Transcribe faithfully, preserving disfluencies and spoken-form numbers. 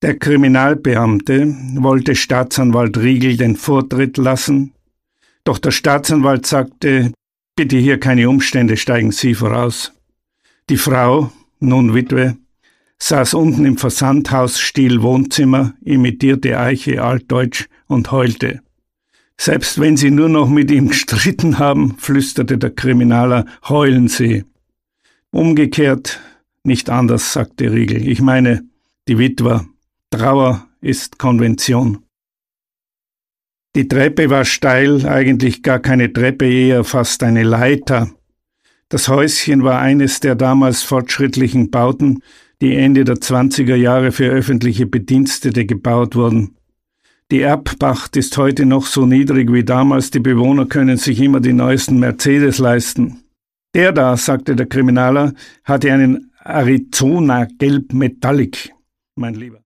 Der Kriminalbeamte wollte Staatsanwalt Riegel den Vortritt lassen, doch der Staatsanwalt sagte, bitte hier keine Umstände, steigen Sie voraus. Die Frau, nun Witwe, saß unten im Versandhaus Stil-Wohnzimmer, imitierte Eiche altdeutsch und heulte. Selbst wenn Sie nur noch mit ihm gestritten haben, flüsterte der Kriminaler, heulen Sie. Umgekehrt nicht anders, sagte Riegel. Ich meine, die Witwer. Trauer ist Konvention. Die Treppe war steil, eigentlich gar keine Treppe, eher fast eine Leiter. Das Häuschen war eines der damals fortschrittlichen Bauten, die Ende der zwanziger Jahre für öffentliche Bedienstete gebaut wurden. Die Erbpacht ist heute noch so niedrig wie damals, die Bewohner können sich immer die neuesten Mercedes leisten. Der da, sagte der Kriminaler, hatte einen Arizona Gelb Metallic, mein Lieber.